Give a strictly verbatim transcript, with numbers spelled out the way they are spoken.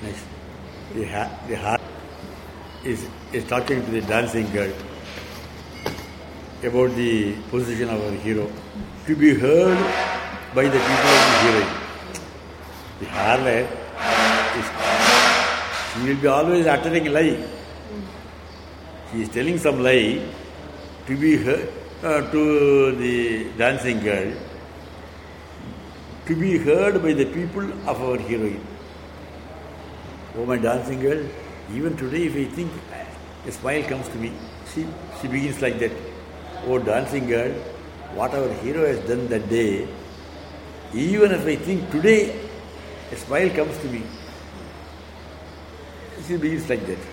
Next, the, ha- the heart is, is talking to the dancing girl about the position of our hero, to be heard by the people of the heroine. The harlot is, she will be always uttering a lie. She is telling some lie to be heard uh, to the dancing girl, to be heard by the people of our heroine. Oh, my dancing girl, even today if I think, a smile comes to me. She, she begins like that. Oh, dancing girl, what our hero has done that day, even if I think today, a smile comes to me. She begins like that.